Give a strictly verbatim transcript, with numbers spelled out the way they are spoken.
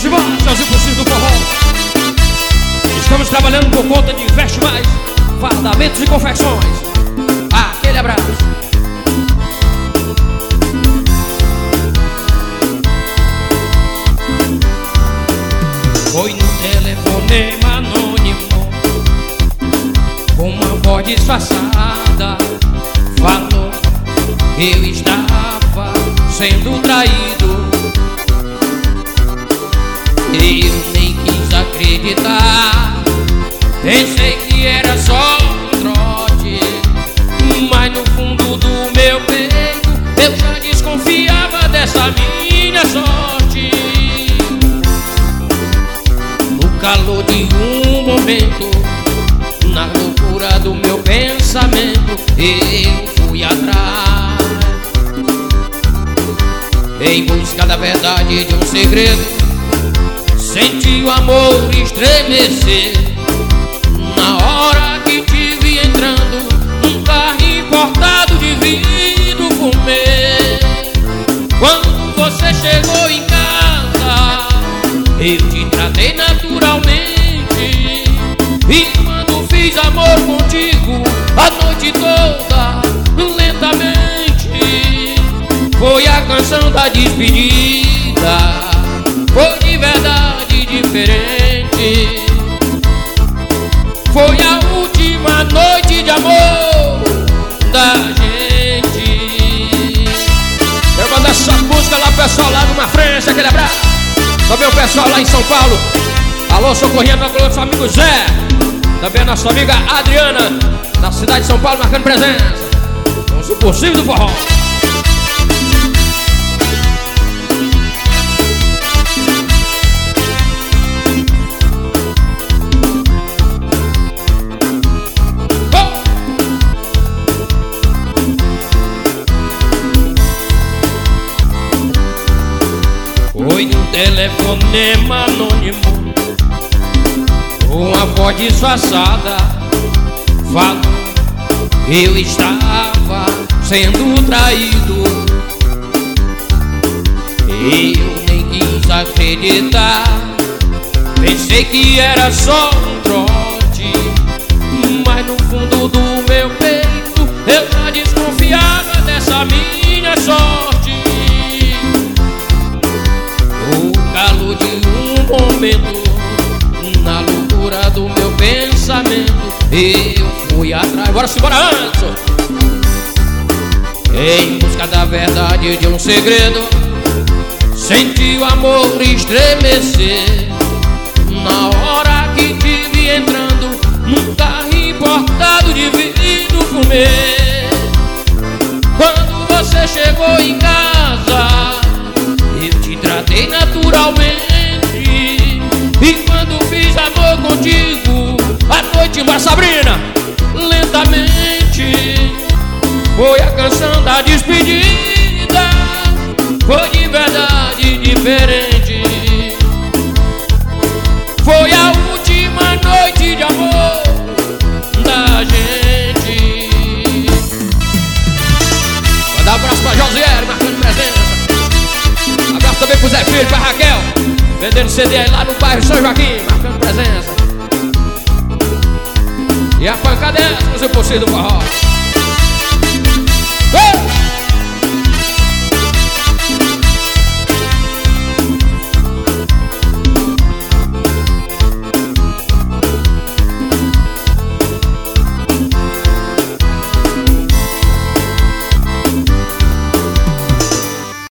Vamos embora, seus impossíveis do forró. Estamos trabalhando por conta de Veste Mais, fardamentos e confecções. Aquele abraço. Foi no telefonema anônimo, com uma voz disfarçada, falou que eu estava sendo traído. Eu nem quis acreditar, pensei que era só um trote, mas no fundo do meu peito eu já desconfiava dessa minha sorte. No calor de um momento, na loucura do meu pensamento, eu fui atrás, em busca da verdade de um segredo. Senti o amor estremecer na hora que te vi entrando num carro importado de vidro fumê. Quando você chegou em casa, eu te tratei naturalmente, e quando fiz amor contigo a noite toda, lentamente, foi a canção da despedida. Foi de verdade diferente. Foi a última noite de amor da gente. Eu mando essa música lá pro pessoal lá do Mar França, aquele abraço. Também o pessoal lá em São Paulo. Alô, socorrendo meu nosso amigo Zé. Também a nossa amiga Adriana, da cidade de São Paulo, marcando presença. Vamos o possível do forró. Foi um telefonema anônimo, uma voz disfarçada, falou que eu estava sendo traído. Eu nem quis acreditar, pensei que era só um trote, mas no fundo do meu peito eu já desconfiava dessa minha sorte. No calor de um momento, na loucura do meu pensamento, eu fui atrás. Bora se bora, Anderson! Em busca da verdade de um segredo, senti o amor estremecer na hora que te vi entrando num carro importado de vidro fumê. Quando você chegou em casa, eu te tratei naturalmente, e quando fiz amor contigo a noite, embora Sabrina, lentamente, foi a canção da despedida. Foi de verdade diferente. Foi a última noite de amor da gente. Vou dar um abraço pra Josiel, marcando presença. Abraço também pro Zé Filho, pra Raquel, vendendo C D aí lá no bairro São Joaquim, marcando presença. E a pancada é essa, com o seu possível do forró.